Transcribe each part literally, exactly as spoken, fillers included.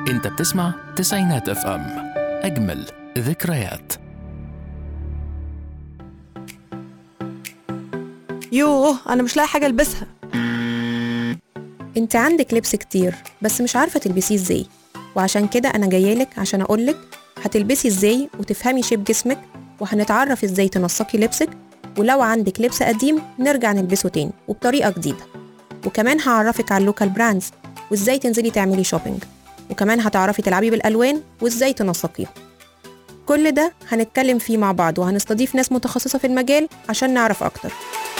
انت بتسمع تسعينات اف ام، اجمل ذكريات. يوه انا مش لاقي حاجه البسها. انت عندك لبس كتير بس مش عارفه تلبسيه ازاي، وعشان كده انا جايالك عشان اقولك هتلبسي ازاي وتفهمي شيب جسمك، وهنتعرف ازاي تنسقي لبسك، ولو عندك لبس قديم نرجع نلبسه تاني وبطريقه جديده. وكمان هعرفك على اللوكال براندز وازاي تنزلي تعملي شوبينج، وكمان هتعرفي تلعبي بالالوان وازاي تنسقيها. كل ده هنتكلم فيه مع بعض، وهنستضيف ناس متخصصه في المجال عشان نعرف اكتر.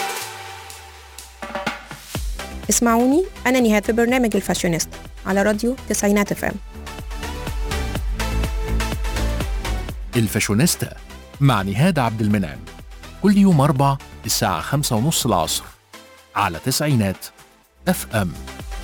اسمعوني أنا نهاد في برنامج الفاشونيستا على راديو تسعينات اف ام. الفاشونيستا مع نهاد عبد المنعم، كل يوم أربع الساعة خمسة ونص العصر على تسعينات اف ام.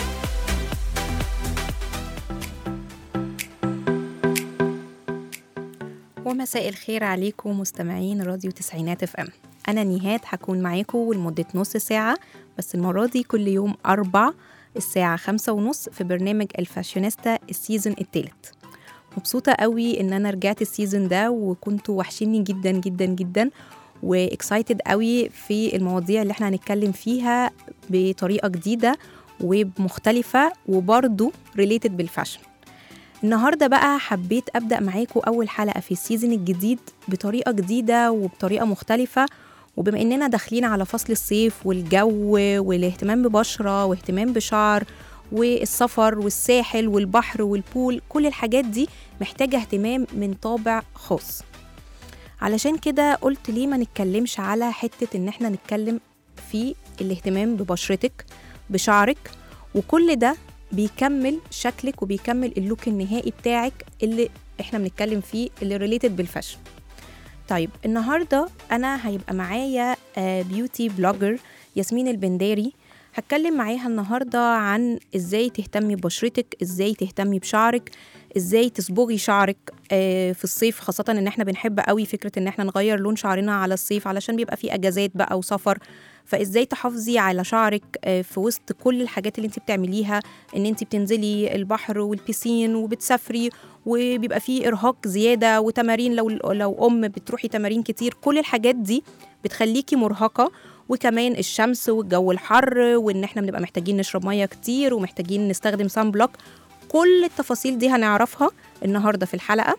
ومساء الخير عليكم مستمعين راديو تسعينات اف ام. أنا نهاد هكون معاكم لمدة نص ساعة، بس المرة دي كل يوم أربع الساعة خمسة ونص في برنامج الفاشونيستا السيزن الثالث. مبسوطة قوي إن أنا رجعت السيزن ده، وكنتوا وحشيني جدا جدا جدا، واكسايتد قوي في المواضيع اللي احنا هنتكلم فيها بطريقة جديدة ومختلفة وبرضو ريليتد بالفاشن. النهاردة بقى حبيت أبدأ معاكم أول حلقة في السيزن الجديد بطريقة جديدة وبطريقة مختلفة. وبما إننا داخلين على فصل الصيف والجو والاهتمام ببشرة واهتمام بشعر والسفر والساحل والبحر والبول، كل الحاجات دي محتاجة اهتمام من طابع خاص. علشان كده قلت ليه ما نتكلمش على حتة إن احنا نتكلم في الاهتمام ببشرتك بشعرك، وكل ده بيكمل شكلك وبيكمل اللوك النهائي بتاعك اللي احنا بنتكلم فيه اللي ريليتد بالفاشن. طيب النهاردة أنا هيبقى معايا بيوتي بلوجر ياسمين البنداري. هتكلم معاها النهاردة عن إزاي تهتمي ببشرتك، إزاي تهتمي بشعرك، إزاي تصبغي شعرك في الصيف، خاصة إن احنا بنحب قوي فكرة إن احنا نغير لون شعرنا على الصيف علشان بيبقى فيه أجازات بقى وسفر. فإزاي تحافظي على شعرك في وسط كل الحاجات اللي انت بتعمليها، إن انت بتنزلي البحر والبيسين وبتسافري وبيبقى فيه إرهاق زيادة وتمارين، لو لو أم بتروحي تمارين كتير، كل الحاجات دي بتخليكي مرهقة. وكمان الشمس والجو الحر، وإن احنا بنبقى محتاجين نشرب مية كتير ومحتاجين نستخدم سان بلوك. كل التفاصيل دي هنعرفها النهاردة في الحلقة،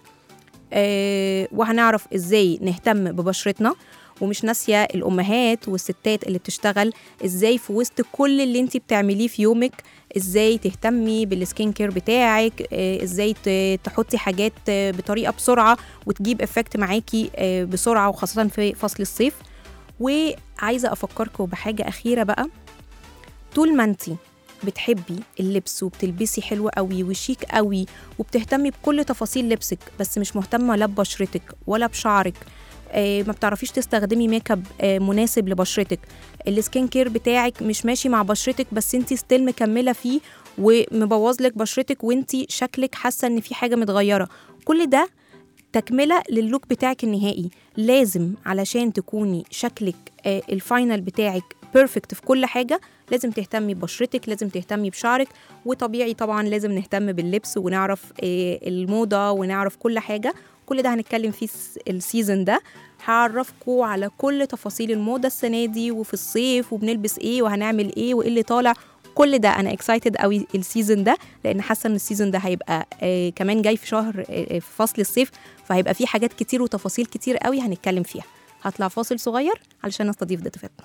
أه وهنعرف إزاي نهتم ببشرتنا. ومش ناسية الأمهات والستات اللي بتشتغل، إزاي في وسط كل اللي انتي بتعمليه في يومك إزاي تهتمي بالسكين كير بتاعك، إزاي تحطي حاجات بطريقة بسرعة وتجيب إفكت معاكي بسرعة، وخاصة في فصل الصيف. وعايزة أفكركم بحاجة أخيرة بقى، طول ما انتي بتحبي اللبس وبتلبسي حلوة قوي وشيك قوي وبتهتمي بكل تفاصيل لبسك، بس مش مهتمة لا ببشرتك ولا بشعرك، آه ما بتعرفيش تستخدمي ميك اب آه مناسب لبشرتك، السكين كير بتاعك مش ماشي مع بشرتك بس انتي ستيل مكملة فيه ومبوظلك بشرتك وانتي شكلك حاسة ان في حاجة متغيرة، كل ده تكملة لللوك بتاعك النهائي. لازم علشان تكوني شكلك آه الفاينل بتاعك بيرفكت في كل حاجة، لازم تهتمي ببشرتك، لازم تهتمي بشعرك، وطبيعي طبعا لازم نهتم باللبس ونعرف آه الموضة ونعرف كل حاجة. كل ده هنتكلم فيه السيزن ده، هعرفكم على كل تفاصيل الموضة السنة دي وفي الصيف وبنلبس ايه وهنعمل ايه وايه اللي طالع. كل ده انا اكسايتد قوي السيزن ده، لان حاسه ان السيزن ده هيبقى آه كمان جاي في شهر آه في فصل الصيف، فهيبقى فيه حاجات كتير وتفاصيل كتير قوي هنتكلم فيها. هطلع فاصل صغير علشان نستضيف ضيفتنا.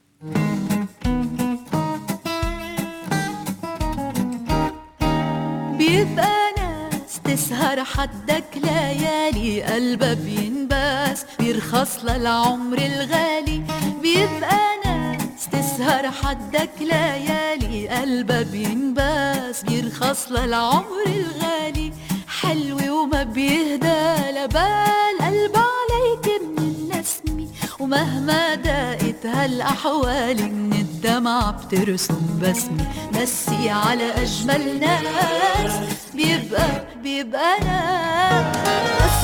بيبقى ناس تسهر حدك ليالي قلبها بينباس بيرخص للعمر الغالي، بيبقى ناس تسهر حدك ليالي قلبها بينباس بيرخص للعمر الغالي، حلو وما بيهدى لبال قلب عليك من النسمي، ومهما دقت هالأحوال من الدمع بترسم بسمي، مسي على أجمل ناس بيبقى بيبقى ناس.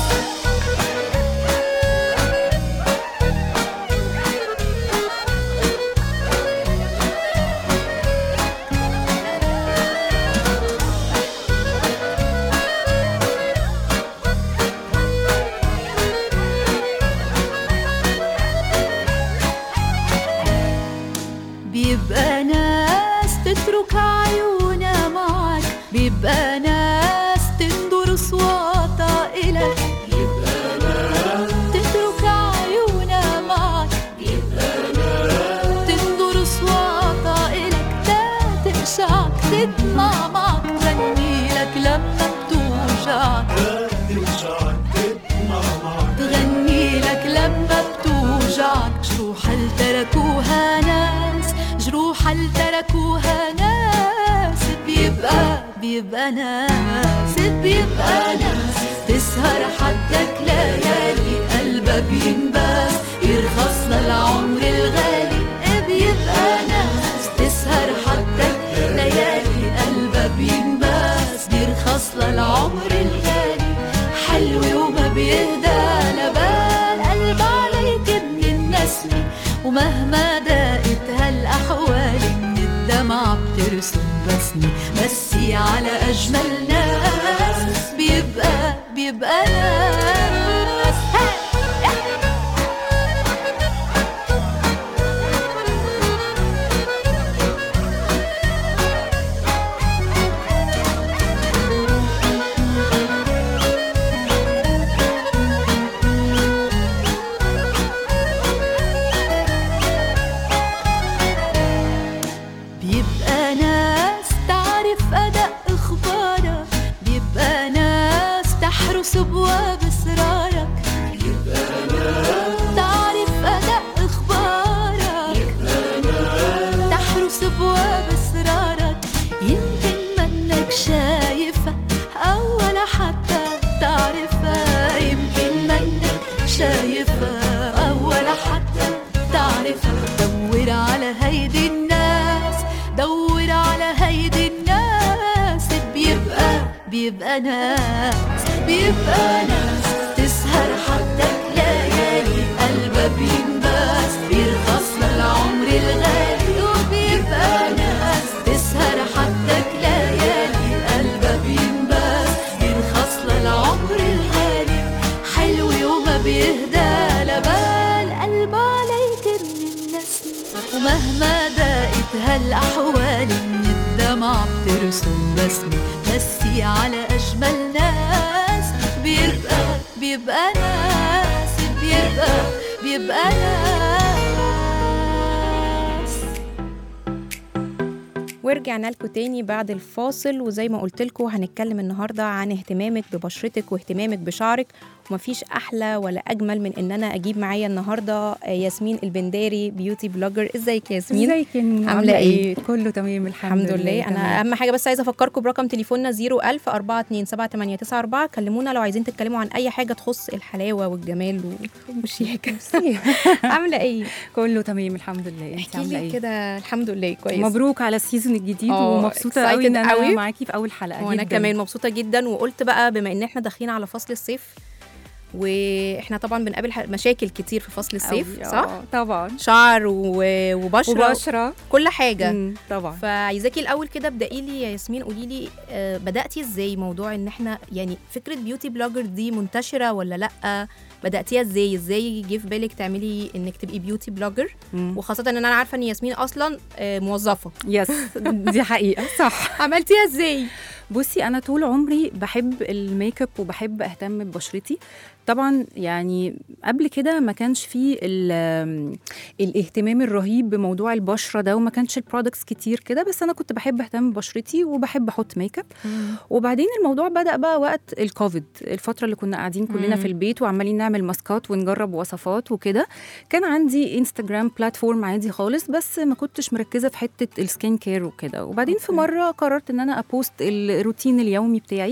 تترك عيونها معك، بيبقى ناس تنظر صوتها إلك، بيبقى ناس تترك عيونها معك، بيبقى ناس تنظر صوتها إلك، لا تقشعك تدمع معك، تغني لك لما بتوجعك، لا تقشعك تدمع معك، تغني لك لما بتوجعك. جروح اللي تركوها ناس، جروح اللي تركوها ناس، بيبقى بيبقى ناس، بيبقى ناس تسهر حدك ليالي، قلبها بينباس يرخص للعمر الغالي، بيبقى ناس تسهر حدك ليالي، قلبها بينباس يرخص للعمر الغالي. حلو وما بيهدى لبال، قلب عليك من النسمة، ومهما دقت هالأحوال من الدمع بترسم بسمة، مسي على أجمل ناس، بيبقى بيبقى ناس. بيبقى ناس تعرف أداء إخبارك، بيبقى ناس تحرس أبواب أسرارك، بيبقى ناس تعرف أداء إخبارك، بيبقى ناس تحرس أبواب أسرارك. يمكن منك شايفة أو ولا حتى تعرفها، يمكن منك شايفة أو ولا حتى تعرفها. دور على هيدي الناس، دور على هيدي الناس، بيبقى بيبقى ناس، بيبقى ناس تسهر حدك ليالي، قلبها بينباس بيرخص للعمر الغالي، وبيبقى ناس تسهر حدك ليالي، قلبها بينباس بيرخص للعمر الغالي. حلو وما بيهدى لبال، قلب عليك من النسمة، ومهما دقت هالأحوال من الدمع بترسم بسمة، مسي على أجمل ناس، بيبقى بيبقى ناس، بيبقى بيبقى ناس. ورجعنا لكم تاني بعد الفاصل، وزي ما قلت لكم هنتكلم النهارده عن اهتمامك ببشرتك واهتمامك بشعرك، ومفيش احلى ولا اجمل من ان انا اجيب معايا النهارده ياسمين البنداري بيوتي بلوجر. ازيك يا ياسمين؟ ازيك؟ عامله ايه؟ كله تمام الحمد, الحمد لله. انا اهم حاجه بس عايزه افكركم برقم تليفوننا صفر ألف أربعة اتنين سبعة تمانية تسعة أربعة، كلمونا لو عايزين تتكلموا عن اي حاجه تخص الحلاوه والجمال والشياكه. عامله ايه؟ كله تمام الحمد لله. انت عامله ايه كده؟ الحمد لله كويس. مبروك على السيزون الجديد، ومبسوطه قوي ان انا قوي. معاكي في اول حلقه. وانا كمان مبسوطه جدا، وقلت بقى بما ان احنا داخلين على فصل الصيف، واحنا طبعا بنقابل مشاكل كتير في فصل الصيف، صح؟ طبعا، شعر وبشره وبشره كل حاجه طبعا. فعايزاكي الاول كده ابدأي لي يا ياسمين، قولي لي آه بدأتي ازاي موضوع ان احنا يعني فكره بيوتي بلوجر دي منتشره ولا لا؟ بدأتيها ازاي؟ ازاي جه في بالك تعملي انك تبقي بيوتي بلوجر، وخاصه ان انا عارفه ان ياسمين اصلا آه موظفه؟ يس دي حقيقه صح. عملتيها ازاي؟ بصي، انا طول عمري بحب الميك اب وبحب اهتم ببشرتي طبعا. يعني قبل كده ما كانش فيه الاهتمام الرهيب بموضوع البشره ده، وما كانش البرودكتس كتير كده، بس انا كنت بحب اهتم ببشرتي وبحب احط ميك اب. وبعدين الموضوع بدأ بقى وقت الكوفيد، الفتره اللي كنا قاعدين كلنا مم. في البيت وعمالين نعمل ماسكات ونجرب وصفات وكده. كان عندي انستجرام بلاتفورم عادي خالص، بس ما كنتش مركزه في حته السكين كير وكده. وبعدين أوكي. في مره قررت ان انا ابوست الروتين اليومي بتاعي،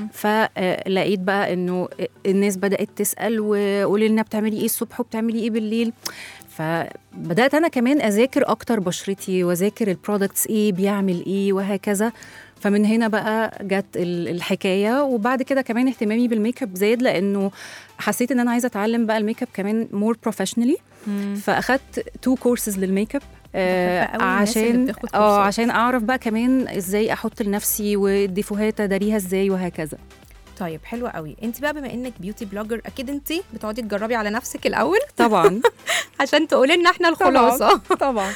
فلقيت بقى انه الناس بدأت تسأل وقولي لنا بتعملي ايه الصبح وبتعملي ايه بالليل. فبدأت أنا كمان أذاكر أكتر بشرتي وأذاكر البرودكتس ايه بيعمل ايه وهكذا. فمن هنا بقى جت الحكاية. وبعد كده كمان اهتمامي بالميك اب زاد، لأنه حسيت ان انا عايزة اتعلم بقى الميك اب كمان مور بروفيشنالي. فأخدت تو كورسز للميك اب آه عشان اه عشان اعرف بقى كمان ازاي احط لنفسي والديفوهات اداريها ازاي وهكذا. طيب حلوة قوي. انت بقى بما انك بيوتي بلوجر، اكيد انت بتقعدي تجربي على نفسك الاول طبعا عشان تقولي لنا احنا الخلاصه. طبعا, طبعا.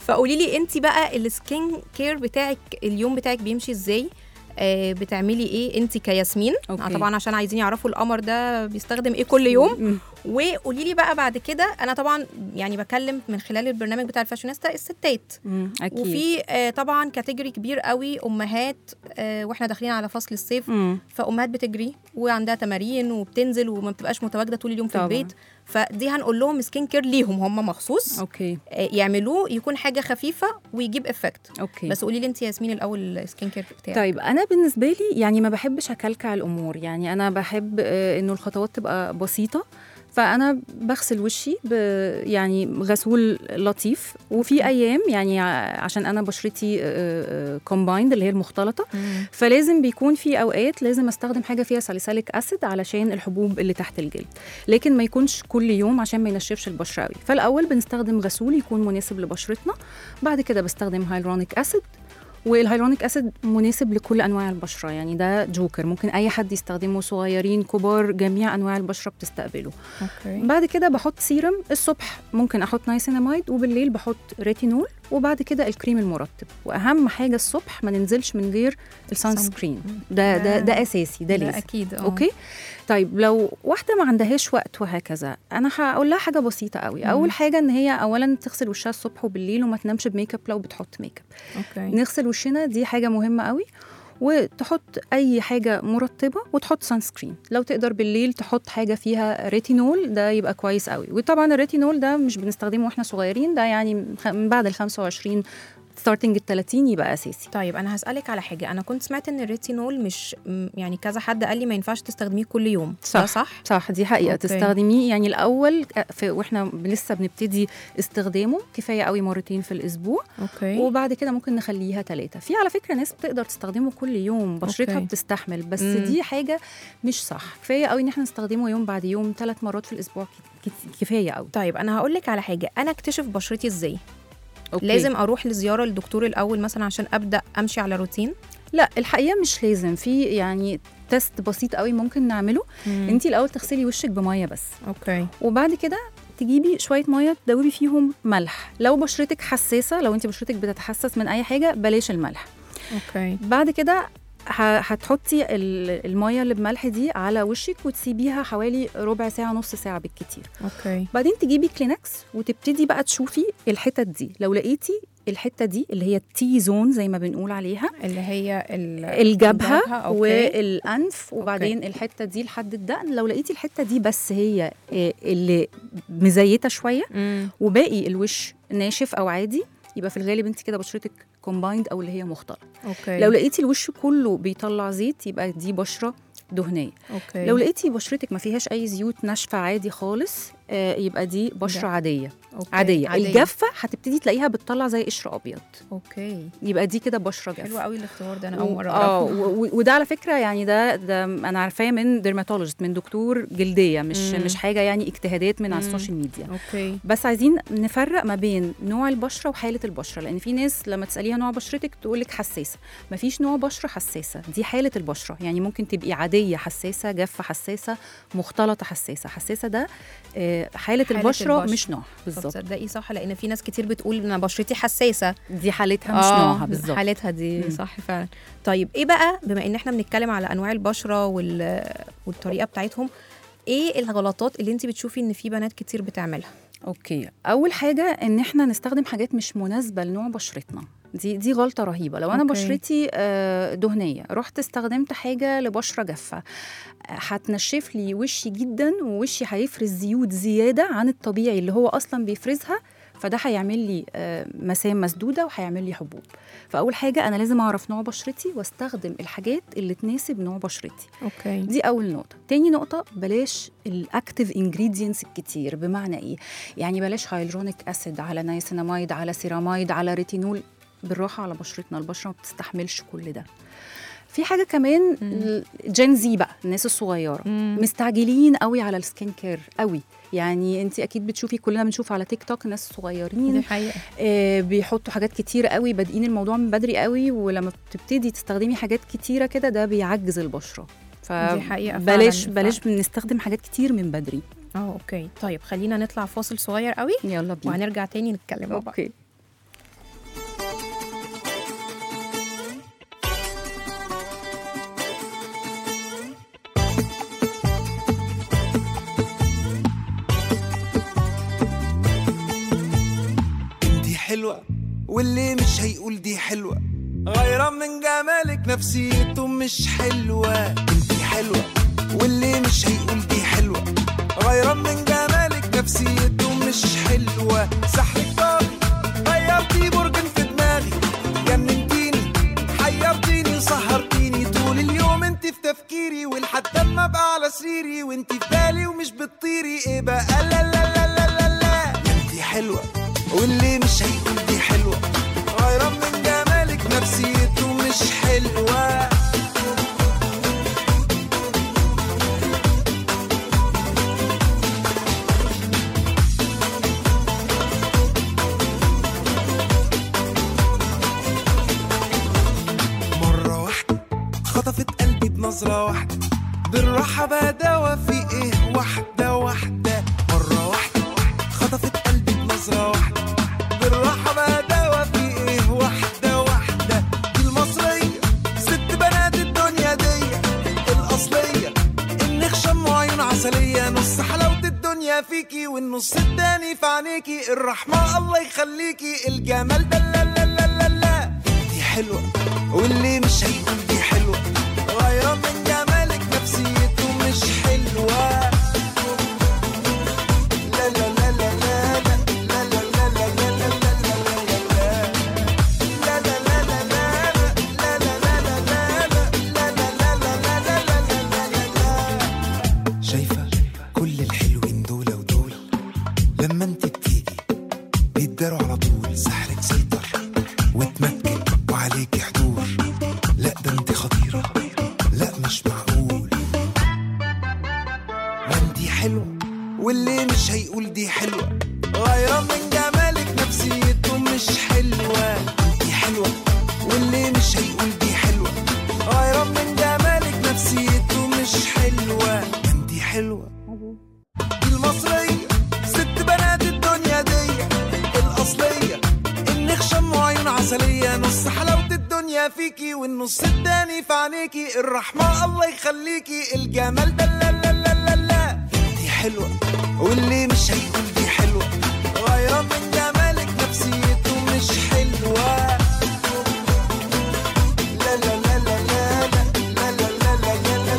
فقولي لي انت بقى السكين كير بتاعك اليوم بتاعك بيمشي ازاي؟ آه بتعملي ايه انت كياسمين؟ آه طبعا عشان عايزين يعرفوا القمر ده بيستخدم ايه كل يوم. وقولي لي بقى بعد كده، انا طبعا يعني بكلم من خلال البرنامج بتاع الفاشونيستا الستات، أكيد. وفي آه طبعا كاتيجوري كبير قوي امهات، آه واحنا داخلين على فصل الصيف، مم. فامهات بتجري وعندها تمارين وبتنزل وما بتبقاش متواجده طول اليوم في طبعا. البيت، فدي هنقول لهم سكين كير ليهم هم مخصوص، اوكي آه يعملوه يكون حاجه خفيفه ويجيب افكت. اوكي بس قولي لي انت ياسمين الاول السكين كير بتاعك. طيب انا بالنسبه لي يعني ما بحبش اكلكع الامور، يعني انا بحب آه انه الخطوات تبقى بسيطه. فأنا بغسل وشي يعني غسول لطيف، وفي أيام يعني عشان أنا بشرتي كومبايند اللي هي المختلطة، مم. فلازم بيكون في أوقات لازم أستخدم حاجة فيها ساليسيليك أسيد علشان الحبوب اللي تحت الجلد، لكن ما يكونش كل يوم عشان ما ينشفش البشرة قوي. فالأول بنستخدم غسول يكون مناسب لبشرتنا، بعد كده بستخدم هايلورونيك أسيد، والهايلورونيك أسيد مناسب لكل أنواع البشرة، يعني ده جوكر ممكن أي حد يستخدمه، صغيرين كبار جميع أنواع البشرة بتستقبله. أوكي. بعد كده بحط سيرم، الصبح ممكن أحط نايسيناميد وبالليل بحط ريتينول، وبعد كده الكريم المرطب. وأهم حاجة الصبح ما ننزلش من غير السان سكرين، ده, ده, ده أساسي، ده لازم. أكيد. أوه. أوكي. طيب لو واحدة ما عندهاش وقت وهكذا، أنا هقول لها حاجة بسيطة قوي. مم. أول حاجة إن هي أولا تغسل وشها الصبح وبالليل وما تنامش بميك اب لو بتحط ميك اب. أوكي. نغسل وشنا، دي حاجة مهمة قوي، وتحط أي حاجة مرطبة وتحط سان سكرين. لو تقدر بالليل تحط حاجة فيها ريتينول، ده يبقى كويس قوي. وطبعا الريتينول ده مش بنستخدمه وإحنا صغيرين، ده يعني من بعد الخمسة وعشرين ستارتنج الثلاثين يبقى اساسي. طيب انا هسالك على حاجه، انا كنت سمعت ان الريتينول مش يعني كذا حد قال لي ما ينفعش تستخدميه كل يوم، صح؟ ده صح صح، دي حقيقه. أوكي. تستخدميه يعني الاول في واحنا لسه بنبتدي استخدامه كفايه قوي مرتين في الاسبوع. أوكي. وبعد كده ممكن نخليها ثلاثه. في على فكره ناس بتقدر تستخدمه كل يوم، بشرتها أوكي. بتستحمل، بس مم. دي حاجه مش صح. كفايه قوي ان احنا نستخدمه يوم بعد يوم ثلاث مرات في الاسبوع، كفايه قوي. طيب انا هقول لك على حاجه، انا اكتشف بشرتي ازاي؟ أوكي. لازم اروح لزياره للدكتور الاول مثلا عشان ابدا امشي على روتين؟ لا الحقيقه مش لازم، في يعني تيست بسيط قوي ممكن نعمله. انت الاول تغسلي وشك بميه بس. اوكي. وبعد كده تجيبي شويه ميه تدوبي فيهم ملح. لو بشرتك حساسه، لو انت بشرتك بتتحسس من اي حاجه، بلاش الملح. اوكي. بعد كده هتحطي الميه اللي بملح دي على وشك وتسيبيها حوالي ربع ساعه نص ساعه بالكتير. اوكي. بعدين تجيبي كلينكس وتبتدي بقى تشوفي الحتت دي، لو لقيتي الحته دي اللي هي التي زون زي ما بنقول عليها، اللي هي الجبهه والانف، وبعدين أوكي. الحته دي لحد الدقن، لو لقيتي الحته دي بس هي اللي مزيته شويه مم. وباقي الوش ناشف او عادي، يبقى في الغالب انت كده بشرتك كومبايند او اللي هي مختلط. أوكي. لو لقيتي الوش كله بيطلع زيت، يبقى دي بشره دهنيه. أوكي. لو لقيتي بشرتك ما فيهاش اي زيوت ناشفه عادي خالص، آه يبقى دي بشره ده. عاديه. أوكي. عاديه, عادية. الجافه هتبتدي تلاقيها بتطلع زي قشر ابيض. اوكي. يبقى دي كده بشره جافه. حلو قوي الاختبار ده، انا اول مره اعرفه. اه وده على فكره يعني ده ده انا عارفاه من ديرماتولوجيست، من دكتور جلديه، مش مم. مش حاجه يعني اجتهادات من على السوشيال ميديا. اوكي. بس عايزين نفرق ما بين نوع البشره وحاله البشره، لان في ناس لما تساليها نوع بشرتك تقول لك حساسه. ما فيش نوع بشره حساسه، دي حاله البشره. يعني ممكن تبقي عاديه حساسه، جافه حساسه، مختلطه حساسه. حساسه ده حاله, حالة البشره البشر. مش نوع بالظبط. تصدقي صح، لان في ناس كتير بتقول ان بشرتي حساسه، دي حالتها مش آه نوعها بالظبط. حالتها دي مم. صح فعلا. طيب ايه بقى، بما ان احنا بنتكلم على انواع البشره وال... والطريقه بتاعتهم، ايه الغلطات اللي انت بتشوفي ان في بنات كتير بتعملها؟ اوكي. اول حاجه ان احنا نستخدم حاجات مش مناسبه لنوع بشرتنا، دي دي غلطه رهيبه. لو انا أوكي. بشرتي دهنيه، رحت استخدمت حاجه لبشره جافه، هتنشف لي وشي جدا، ووشي هيفرز زيوت زياده عن الطبيعي اللي هو اصلا بيفرزها، فده هيعمل لي مسام مسدوده وهيعمل لي حبوب. فاول حاجه انا لازم اعرف نوع بشرتي واستخدم الحاجات اللي تناسب نوع بشرتي. اوكي. دي اول نقطه. تاني نقطه، بلاش الاكتيف انجريدينتس الكتير. بمعنى ايه؟ يعني بلاش هايلورونيك اسيد على نايسيناميد على سيراميد على ريتينول. بالراحه على بشرتنا، البشره ما بتستحملش كل ده. في حاجه كمان، جين زي بقى، الناس الصغيره مم. مستعجلين قوي على السكين كير قوي. يعني انت اكيد بتشوفي، كلنا بنشوف على تيك توك ناس صغيرين دي حقيقة. آه بيحطوا حاجات كتير قوي، بادئين الموضوع من بدري قوي، ولما بتبتدي تستخدمي حاجات كتيره كده ده بيعجز البشره. فبلاش بلاش بنستخدم حاجات كتير من بدري. اه اوكي. طيب خلينا نطلع فاصل صغير قوي، يلا بينا، وهنرجع تاني نتكلم. اوكي. واللي مش هيقول دي حلوة غيران من جمالك نفسيته مش حلوة. انتي حلوة واللي مش هيقول دي حلوة غيران من جمالك نفسيته مش حلوة. سحرك طاغي غيرتي برجن في دماغي جننتيني حيرتيني وسهرتيني طول اليوم انتي في تفكيري ولحد ما ابقى على سريري وانتي في بالي ومش بتطيري. ايه بقى لا لا لا لا لا لا انتي حلوة واللي مش هيقول دي حلوة غيران من جمالك نفسيته مش حلوة. مرة واحدة خطفت قلبي بنظرة واحدة بالراحة بداوة في ايه واحدة واحدة. مرة واحدة خطفت قلبي بنظرة واحدة بالراحة بداوة في ايه واحدة واحدة. دي المصرية ست بنات الدنيا دي الأصلية النخشم وعيون عسلية نص حلاوة الدنيا فيكي والنص التاني في عينيكي الرحمة الله يخليكي الجمال ده لا لا لا لا لا. دي حلوة واللي مش هيقول دي حلوة غيران من جمالك نفسيته مش حلوة. لا لا لا لا لا لا لا لا لا لا لا شايفة كل الحلوين دول ودول لما انت بتيجي بيتداروا على طول. سحرك سيطر وتمكن وعليكي حضور. لا ده انت خطيرة لا مش معقول. ما انتي حلوة واللي مش هيقول دي حلوة غيران من جمالك نفسيته مش حلوة. انتي حلوة واللي مش هيقول دي حلوة غيران من جمالك نفسيته مش حلوة. انتي حلوة دي المصرية ست بنات الدنيا دي الأصلية النخشم وعيون عسلية نص حلاوة الدنيا فيكي والنص التاني في عينيكي الرحمة الله يخليكي الجمال ده لا لا لا لا لا. انتي حلوة واللي مش هيقول دي حلوة غيران من جمالك نفسيته مش حلوة. لا لا لا لا لا لا لا لا لا لا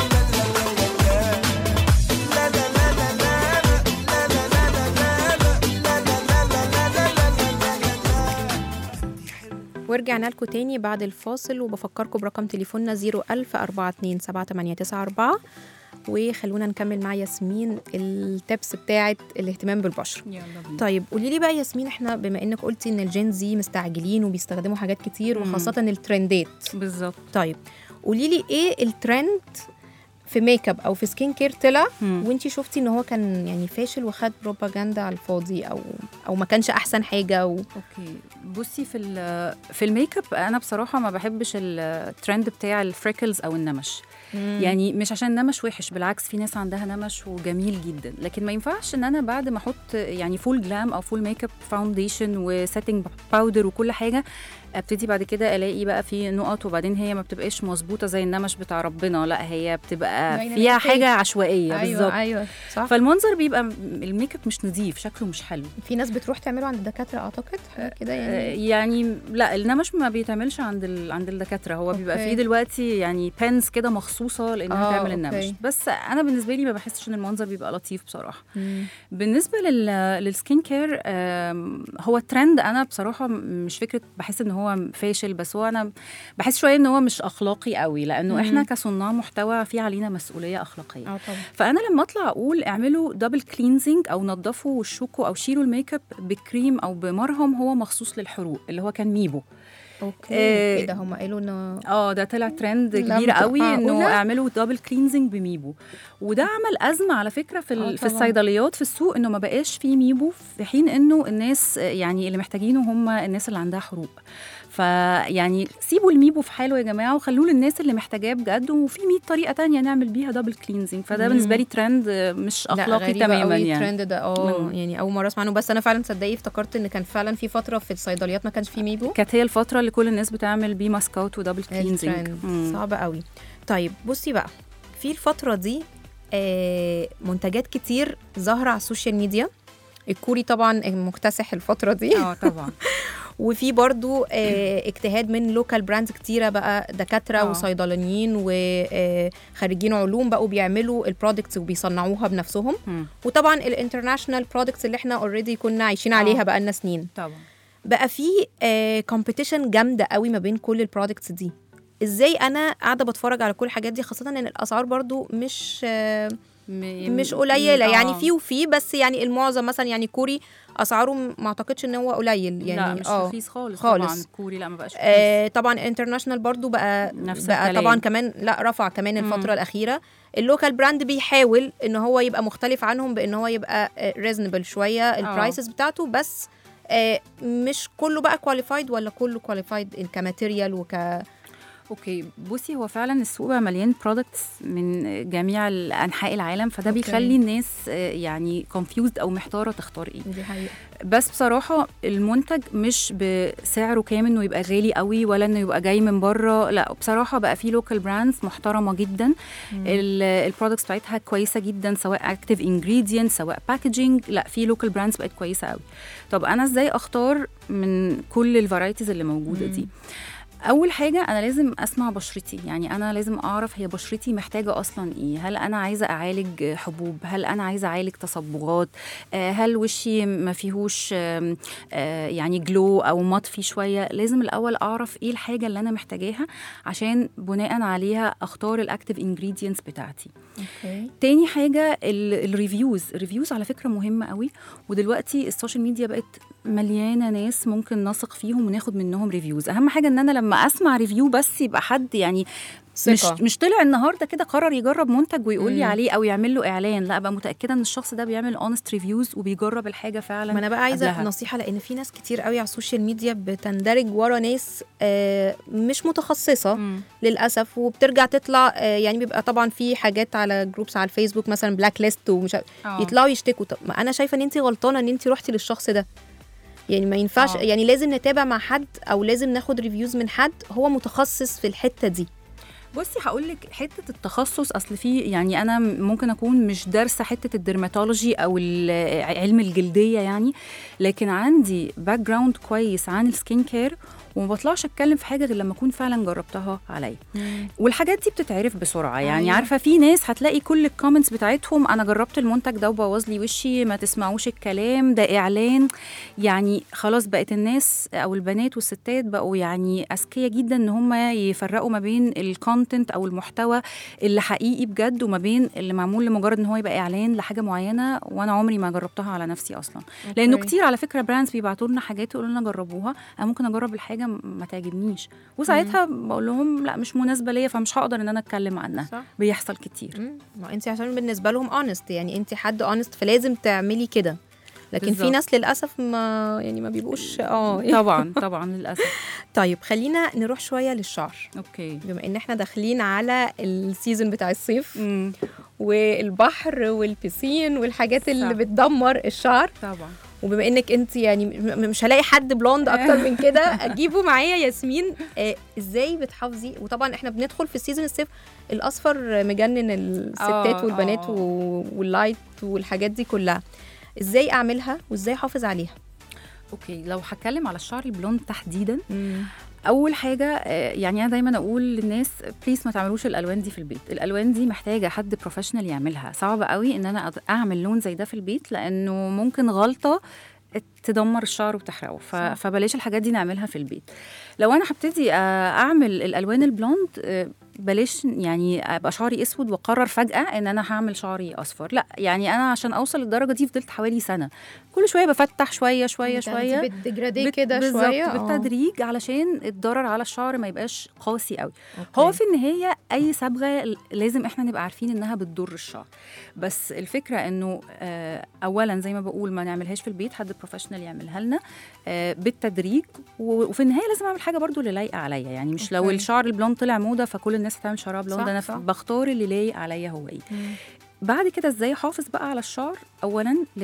ورجعنا لكم تاني بعد الفاصل وبفكركم برقم تليفوننا صفر ألف أربعة اتنين سبعة تمانية تسعة أربعة وخلونا نكمل مع ياسمين التبس بتاعة الاهتمام بالبشرة. طيب قولي لي بقى ياسمين، احنا بما انك قلتي ان الجين زي مستعجلين وبيستخدموا حاجات كتير وخاصة الترندات بالظبط. طيب قولي لي ايه الترند في ميك اب او في سكين كير طلع وانتي شفتي ان هو كان يعني فاشل وخد بروباجندا على الفاضي او او ما كانش احسن حاجه و... اوكي بصي في في الميك اب انا بصراحه ما بحبش الترند بتاع الفريكلز او النمش. مم. يعني مش عشان نمش وحش، بالعكس في ناس عندها نمش وجميل جدا، لكن ما ينفعش ان انا بعد ما احط يعني فول جلام او فول ميك اب فاونديشن وسيتنج باودر وكل حاجه ابتدي بعد كده الاقي بقى في نقط وبعدين هي ما بتبقاش مظبوطه زي النمش بتاع ربنا، لا هي بتبقى فيها حاجه عشوائيه. أيوة بالظبط. ايوه صح. فالمنظر بيبقى الميك اب مش نظيف، شكله مش حلو. في ناس بتروح تعمله عند الدكاتره اعتقد كده يعني. يعني لا النمش ما بيتعملش عند ال... عند الدكاتره، هو بيبقى فيه دلوقتي يعني بينز كده مخصوصه لانها آه تعمل النمش. أوكي. بس انا بالنسبه لي ما بحسش ان المنظر بيبقى لطيف بصراحه. مم. بالنسبه لل... للسكين كير هو ترند، انا بصراحه مش فكره بحس ان هو فاشل، بس هو انا بحس شويه ان هو مش اخلاقي قوي، لانه مم. احنا كصناع محتوى في علينا مسؤوليه اخلاقيه. اه طبعا. فانا لما اطلع اقول اعملوا دبل كلينزنج او نظفوا وشكوا او شيلوا الميك اب بكريم او بمرهم هو مخصوص للحروق اللي هو كان ميبو. اوكي. ايه ده هم قالوا انه اه ده طلع ترند كبير قوي انه اعملوا دبل كلينزنج بميبو، وده عمل ازمه على فكره في في الصيدليات في السوق، انه ما بقاش في ميبو في حين انه الناس يعني اللي محتاجينه هم الناس اللي عندها حروق. فيعني سيبوا الميبو في حاله يا جماعه وخلوه للناس اللي محتاجاه بجد، وفي مية طريقه تانية نعمل بيها دبل كلينزنج. فده بالنسبه لي ترند مش اخلاقي تماما يعني. الترند ده اه يعني اول مره اسمع عنه، بس انا فعلا صدقي افتكرت ان كان فعلا في فتره في الصيدليات ما كانش في ميبو، كانت هي الفتره اللي كل الناس بتعمل بيه ماسكات ودبل كلينزنج. صعب قوي. طيب بصي بقى، في الفتره دي آه منتجات كتير ظاهره على السوشيال ميديا، الكوري طبعا مكتسح الفتره دي. اه طبعا. وفي برضو آه اجتهاد من لوكال براندز كتيره بقى، دكاتره آه. وصيدلانيين وخريجين علوم بقوا بيعملوا البرودكتس وبيصنعوها بنفسهم. مم. وطبعا الانترناشونال برودكتس اللي احنا اوريدي كنا عايشين آه. عليها بقى لنا سنين. طبعا بقى في كومبيتيشن جامده قوي ما بين كل البرودكتس دي. ازاي انا قاعده بتفرج على كل الحاجات دي، خاصه ان الاسعار برضو مش آه م- مش قليله، آه. يعني في وفي، بس يعني المعظم مثلا يعني كوري اسعاره ما اعتقدش ان هو قليل يعني. لا مش آه رخيص خالص, خالص. طبعا الكوري لا ما بقاش رخيص. آه طبعا الانترناشونال برضو بقى نفس بقى الكلام. طبعا كمان لا رفع كمان الفتره مم. الاخيره. اللوكال براند بيحاول ان هو يبقى مختلف عنهم بان هو يبقى ريزونبل شويه البرايسز بتاعته، بس آه مش كله بقى كواليفايد ولا كله كواليفايد كماتيريال وك اوكي بصي، هو فعلا السوق بقى مليان برودكتس من جميع انحاء العالم، فده بيخلي الناس آه، يعني كونفيوزد او محتاره تختار ايه. دي حقيقة. بس بصراحه المنتج مش بسعره كام انه يبقى غالي قوي ولا انه يبقى جاي من بره، لا بصراحه بقى في لوكال براندز محترمه جدا، البرودكتس بتاعتها كويسه جدا، سواء اكتيف انجريدينت سواء باكجينج، لا في لوكال براندز بقت كويسه قوي. طب انا ازاي اختار من كل الفرايتيز اللي موجوده دي؟ اول حاجه انا لازم اسمع بشرتي، يعني انا لازم اعرف هي بشرتي محتاجه اصلا ايه. هل انا عايزه اعالج حبوب؟ هل انا عايزه اعالج تصبغات؟ هل وشي ما فيهوش يعني جلو او مطفي شويه؟ لازم الاول اعرف ايه الحاجه اللي انا محتاجاها عشان بناء عليها اختار الاكتيف انجريدينتس بتاعتي. اوكي. تاني حاجه الريفيوز، الريفيوز على فكره مهمه قوي، ودلوقتي السوشيال ميديا بقت مليانه ناس ممكن نثق فيهم وناخد منهم ريفيوز. اهم حاجه ان انا لما اسمع ريفيو بس يبقى حد يعني مش مش طلع النهارده كده قرر يجرب منتج ويقول لي عليه او يعمل له اعلان، لا ابقى متاكده ان الشخص ده بيعمل اونست ريفيوز وبيجرب الحاجه فعلا. ما انا بقى عايزه قبلها. نصيحه، لان في ناس كتير قوي على السوشيال ميديا بتندرج ورا ناس آه مش متخصصه مم. للاسف، وبترجع تطلع آه يعني بيبقى طبعا في حاجات على جروبس على الفيسبوك مثلا بلاك ليست ومش أوه. يطلعوا يشتكوا. طب ما انا شايفه ان انت غلطانه ان انت رحتي للشخص ده، يعني ما ينفعش. أوه. يعني لازم نتابع مع حد او لازم ناخد ريفيوز من حد هو متخصص في الحته دي. بصي هقول لك حته التخصص، اصل في يعني انا ممكن اكون مش دارسه حته الدرماتولوجي او علم الجلديه يعني، لكن عندي باك جراوند كويس عن السكين كير، وما بطلعش اتكلم في حاجه غير لما اكون فعلا جربتها عليا. والحاجات دي بتتعرف بسرعه يعني. أيوة. عارفه في ناس هتلاقي كل الكومنتس بتاعتهم انا جربت المنتج ده وبوظ لي وشي، ما تسمعوش الكلام ده اعلان. يعني خلاص بقت الناس او البنات والستات بقوا يعني اذكياء جدا ان هم يفرقوا ما بين الكونتنت او المحتوى اللي حقيقي بجد وما بين اللي معمول لمجرد ان هو يبقى اعلان لحاجه معينه وانا عمري ما جربتها على نفسي اصلا. أوكي. لانه كتير على فكره براندز بيبعتوا لنا حاجات يقولوا لنا جربوها، انا ممكن اجرب الحاجه ما تعجبنيش وساعتها بقول لهم لا مش مناسبه ليا، فمش هقدر ان انا اتكلم عنها. صح. بيحصل كتير. ما انت عشان بالنسبه لهم اونست، يعني انت حد اونست فلازم تعملي كده، لكن بالزبط. في ناس للاسف ما يعني ما بيبقوش اه طبعا طبعا للاسف. طيب خلينا نروح شويه للشعر. اوكي. بما ان احنا داخلين على السيزون بتاع الصيف مم. والبحر والبيسين والحاجات اللي صح. بتدمر الشعر طبعا. وبما انك انت يعني مش هلاقي حد بلوند اكتر من كده اجيبه معايا ياسمين. آه ازاي بتحافظي؟ وطبعا احنا بندخل في السيزون الصيف، الاصفر مجنن الستات والبنات واللايت والحاجات دي كلها، ازاي اعملها وازاي احافظ عليها؟ اوكي، لو هتكلم على الشعر البلوند تحديدا، مم. اول حاجه يعني انا دايما اقول للناس بليز ما تعملوش الالوان دي في البيت. الالوان دي محتاجه حد بروفيشنال يعملها، صعب قوي ان انا اعمل لون زي ده في البيت لانه ممكن غلطه تدمر الشعر وتحرقه، فبلاش الحاجات دي نعملها في البيت. لو انا هبتدي اعمل الالوان البلوند بلاش يعني ابقى شعري اسود وقرر فجاه ان انا هعمل شعري اصفر، لا يعني انا عشان اوصل للدرجه دي فضلت حوالي سنه كل شويه بفتح شويه شويه شويه بتديجرادي كده شويه بالتدريج علشان الضرر على الشعر ما يبقاش قاسي قوي. أوكي. هو في النهايه اي صبغه لازم احنا نبقى عارفين انها بتضر الشعر، بس الفكره انه آه اولا زي ما بقول ما نعملهاش في البيت، حد بروفيشنال يعملها لنا آه بالتدريج، وفي النهايه لازم اعمل حاجه برضو اللي لايقه عليا، يعني مش أوكي. لو الشعر البلوند طلع موضه فكل الناس هتعمل شعرها بلوند، انا بختار اللي لايق عليا هو ايه. بعد كده ازاي احافظ بقى على الشعر؟ اولا لازم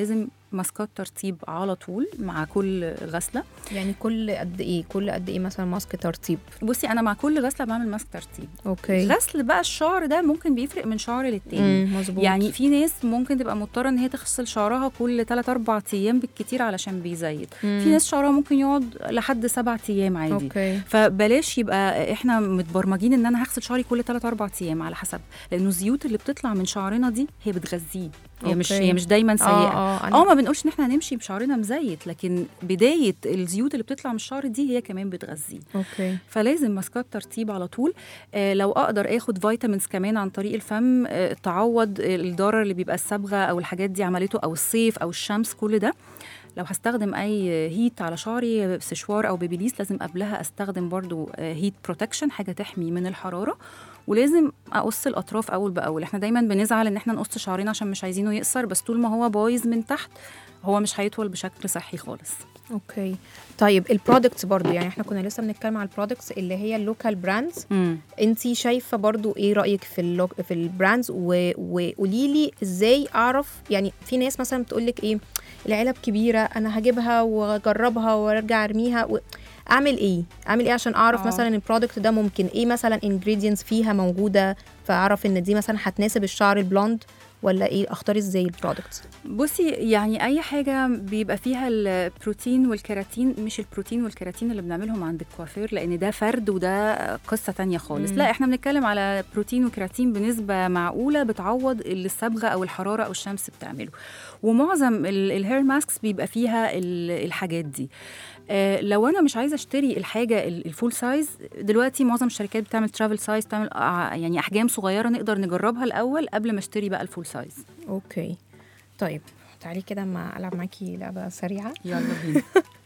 ماسكات ترطيب على طول مع كل غسله. يعني كل قد ايه كل قد ايه مثلا ماسك ترطيب؟ بصي انا مع كل غسله بعمل ماسك ترطيب. اوكي. غسل بقى الشعر ده ممكن بيفرق من شعر للتاني. مظبوط. يعني في ناس ممكن تبقى مضطره ان هي تغسل شعرها كل ثلاثة أربعة ايام بالكتير علشان بيزيد. مم. في ناس شعرها ممكن يقعد لحد سبعة ايام عادي. اوكي. فبلاش يبقى احنا متبرمجين ان انا هغسل شعري كل ثلاثة أربعة ايام، على حسب، لانه الزيوت اللي بتطلع من شعرنا دي هي بتغذيه. هي مش هي مش دايما سيئه. اه اه, آه ما بنقولش ان احنا هنمشي بشعرنا مزيت، لكن بدايه الزيوت اللي بتطلع من الشعر دي هي كمان بتغذيه. اوكي. فلازم ماسكات ترطيب على طول. آه لو اقدر اخد فيتامينز كمان عن طريق الفم آه تعوض الضرر اللي بيبقى الصبغه او الحاجات دي عملته، او الصيف او الشمس، كل ده. لو هستخدم اي هيت على شعري سشوار او بيبيليس لازم قبلها استخدم برضو هيت بروتكشن، حاجه تحمي من الحراره. ولازم اقص الاطراف اول باول. احنا دايما بنزعل ان احنا نقص شعرنا عشان مش عايزينه يقصر، بس طول ما هو بايظ من تحت هو مش هيطول بشكل صحي خالص. اوكي. طيب البرودكتس برضو، يعني احنا كنا لسه بنتكلم على البرودكتس اللي هي اللوكال براندز. انتي شايفه برضو ايه رايك في اللوك في البراندز؟ وقولي لي ازاي اعرف، يعني في ناس مثلا بتقول لك ايه، العلب كبيره انا هجيبها واجربها وارجع ارميها و... اعمل ايه اعمل ايه عشان اعرف أوه. مثلا البرودكت ده ممكن ايه مثلا انجريدينتس فيها موجوده، فاعرف ان دي مثلا هتناسب الشعر البلوند ولا ايه؟ اختار ازاي البرودكتس؟ بصي يعني اي حاجه بيبقى فيها البروتين والكيراتين، مش البروتين والكيراتين اللي بنعملهم عند الكوافير لان ده فرد وده قصه تانية خالص. مم. لا احنا بنتكلم على بروتين وكيراتين بنسبه معقوله بتعوض اللي الصبغه او الحراره او الشمس بتعمله. ومعظم الهير ماسكس بيبقى فيها الحاجات دي. آه لو انا مش عايزه اشتري الحاجه الفول سايز، دلوقتي معظم الشركات بتعمل ترافل سايز، بتعمل آه يعني احجام صغيره نقدر نجربها الاول قبل ما اشتري بقى الفول سايز. اوكي. طيب تعالي كده ما العب معاكي لعبه سريعه. يلا بينا.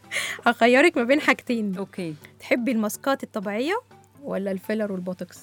هخيرك ما بين حاجتين. اوكي. تحبي الماسكات الطبيعيه ولا الفيلر والبوتوكس؟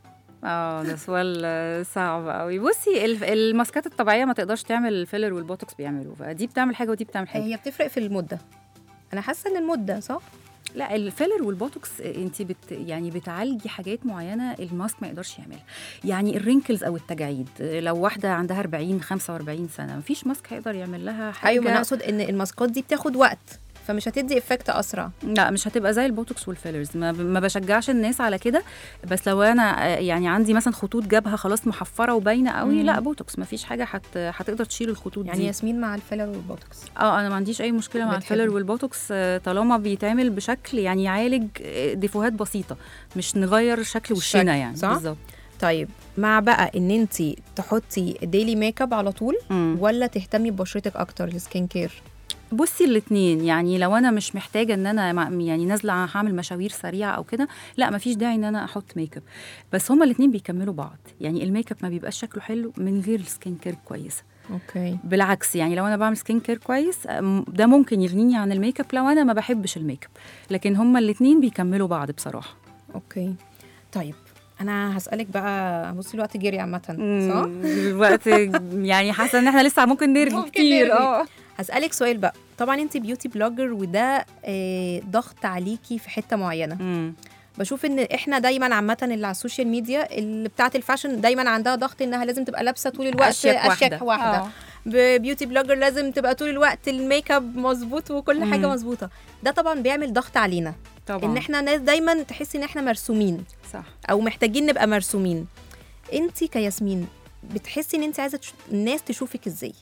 اه ده سؤال صعب قوي. بصي الماسكات الطبيعيه ما تقدرش تعمل الفيلر والبوتوكس بيعملوا، فدي بتعمل حاجه ودي بتعمل حاجه. هي بتفرق في المده، انا حاسه ان المده صح. لا الفيلر والبوتوكس انت بت يعني بتعالجي حاجات معينه الماسك ما يقدرش يعملها. يعني الرينكلز او التجاعيد، لو واحده عندها أربعين خمسة وأربعين سنه مفيش ماسك هيقدر يعمل لها حاجه. ايوه، انا اقصد ان الماسكات دي بتاخد وقت فمش هتدي افكت اسرع. لا مش هتبقى زي البوتوكس والفيلرز، ما, ما بشجعش الناس على كده. بس لو انا يعني عندي مثلا خطوط جبهه خلاص محفره وباينه قوي، مم. لا بوتوكس ما فيش حاجه هت هتقدر تشيل الخطوط يعني دي. يعني ياسمين مع الفيلر والبوتوكس؟ اه انا ما عنديش اي مشكله مع الفيلر والبوتوكس طالما بيتعمل بشكل يعني يعالج ديفوهات بسيطه، مش نغير شكل وشنا يعني. بالظبط. طيب مع بقى ان انت تحطي ديلي ميك اب على طول، مم. ولا تهتمي ببشرتك اكتر السكين كير؟ بصي الاثنين. يعني لو انا مش محتاجه ان انا يعني نازله هعمل مشاوير سريعه او كده، لا ما فيش داعي ان انا احط ميك اب. بس هما الاثنين بيكملوا بعض. يعني الميك اب ما بيبقاش شكله حلو من غير السكين كير كويسه. اوكي. بالعكس، يعني لو انا بعمل سكين كير كويس ده ممكن يغنيني عن الميك اب لو انا ما بحبش الميك اب، لكن هما الاثنين بيكملوا بعض بصراحه. اوكي. طيب انا هسألك بقى، بصي الوقت جري عامه صح؟ الوقت يعني حاسه ان احنا لسه ممكن نرغي كتير. اه هسألك سؤال بقى. طبعا انت بيوتي بلوجر وده آه ضغط عليكي في حته معينه. مم. بشوف ان احنا دايما عامه اللي على السوشيال ميديا اللي بتاعه الفاشن دايما عندها ضغط انها لازم تبقى لابسه طول الوقت اشيك واحده, أشيك واحدة. بيوتي بلوجر لازم تبقى طول الوقت الميك اب مظبوط وكل حاجه مظبوطه. ده طبعا بيعمل ضغط علينا طبعا، ان احنا ناس دايما تحسي ان احنا مرسومين، صح، او محتاجين نبقى مرسومين. انت كياسمين بتحسي ان انت عايزه الناس تشوفك ازاي؟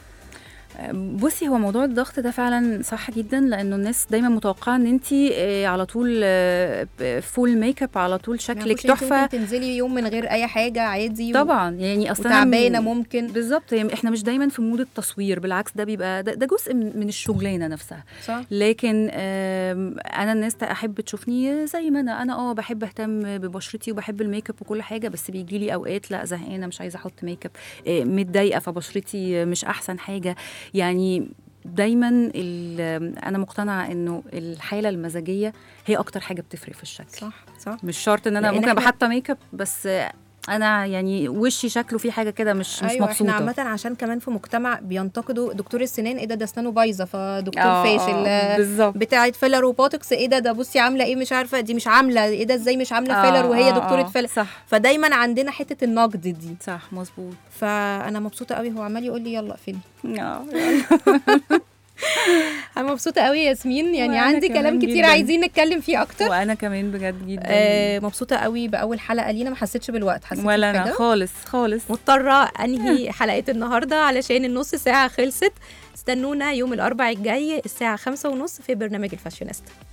بصي هو موضوع الضغط ده فعلا صح جدا، لانه الناس دايما متوقعه ان انت على طول فول ميك اب، على طول شكلك تحفه، ممكن تنزلي يوم من غير اي حاجه عادي طبعا. يعني اصلا تعبانه ممكن. بالظبط. احنا مش دايما في مود التصوير، بالعكس ده بيبقى ده, ده جزء من الشغلانه نفسها، صح. لكن انا الناس احب تشوفني زي ما انا انا اه بحب اهتم ببشرتي وبحب الميك اب وكل حاجه، بس بيجي لي اوقات لا زهقانه مش عايزه احط ميك اب، متضايقه فبشرتي مش احسن حاجه. يعني دايما انا مقتنعه انه الحاله المزاجيه هي اكتر حاجه بتفرق في الشكل، صح صح. مش شرط ان انا ممكن ابقى حاطه ميك اب بس انا يعني وشي شكله في حاجه كده مش مش أيوة مبسوطه. احنا عامه عشان كمان في مجتمع بينتقدوا دكتور السنان، ايه ده ده اسنانه بايظه فدكتور آه، فاشل. آه، بالظبط. بتاعه فيلر وبوتوكس، ايه ده ده بصي عامله ايه مش عارفه دي مش عامله، ايه ده ازاي مش عامله آه، فيلر وهي آه، دكتوره آه، فيلر. صح. فدايما عندنا حته النقد دي. صح مظبوط. فانا مبسوطه قوي، هو عمال يقول لي يلا اقفلي. آه. انا مبسوطه قوي يا ياسمين، يعني وأنا عندي كمان كلام كتير جداً. عايزين نتكلم فيه اكتر. وانا كمان بجد جدا. آه مبسوطه قوي باول حلقه لينا، ما حسيتش بالوقت، حسيت ولا انا بحاجة. خالص خالص. مضطره انهي حلقه النهارده علشان النص ساعه خلصت. استنونا يوم الاربعاء الجاي الساعه خمسة ونص في برنامج الفاشيونيستا.